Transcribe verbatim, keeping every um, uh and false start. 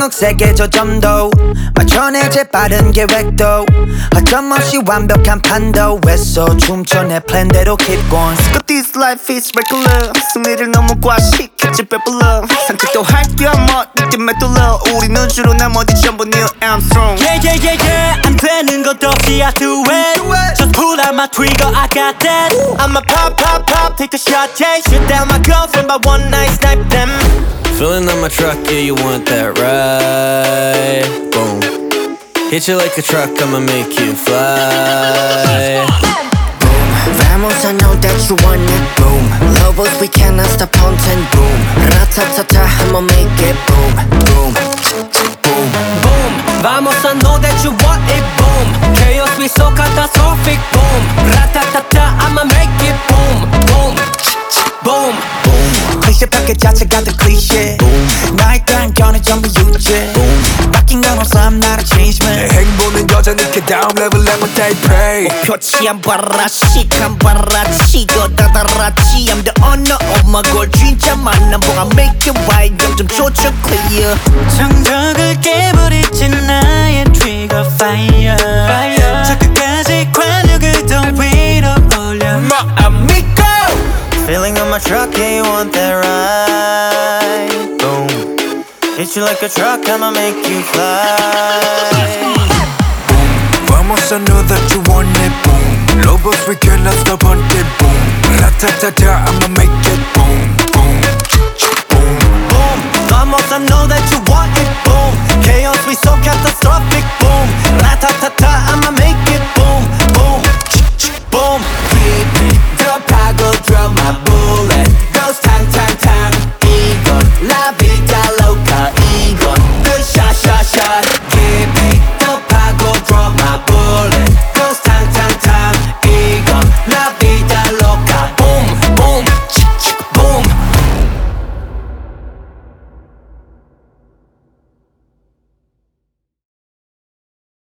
묵묵세게 조점도 맞춰내 재빠른 계획도 어점없이 완벽한 판도 애써 춤춰 내 플랜대로 keep going. But this life is regular. 승리를 너무 과식했지 배불러. 산책도 할게 뭐 이쯤에 뚫러. 우리는 주로 나머지 전부 Neil Armstrong. Yeah yeah yeah yeah 안 되는 것 없이 I do it. Just pull out my trigger I got that. I'ma pop pop pop take a shot yeah. Shoot down my girlfriend by one night snipe them. Filling up my truck, yeah, you want that ride. Boom. Hit you like a truck, I'ma make you fly. Boom, vamos, I know that you want it. Boom, Lobos, we cannot stop hunting. Boom, ratatata, I'ma make it. Boom, boom, boom, boom. Vamos, I know that you want it. Boom, chaos be so catastrophic. Boom, ratatata, I'ma make it. Boom, boom, boom. 클리셰 패킷 자체가 더 클리셰 나의 단견은 전부 유죄 바뀐 건 없어 I'm not a change man. 내 행보는 여전히 그 다음 레벨 level they pray. 표치 안 봐라 시간 봐라 치고 다다라치 I'm the owner of my goal 진짜 만남 보가 make it right 영점 조절 clear. 정적을 깨버리지 나의 trigger fire, fire. 저 끝까지 관역을 더 위로 올려 My amigo. Feeling on my truck, yeah, you want that ride. Boom. Hit you like a truck, I'ma make you fly. Boom, vamos, I know that you want it. Boom, Lobos, we cannot stop hunting. Boom, ratatata, I'ma make it. Boom, boom, boom, boom. Vamos, I know that you want it. Boom, chaos be so catastrophic. Boom, ratatata, I'ma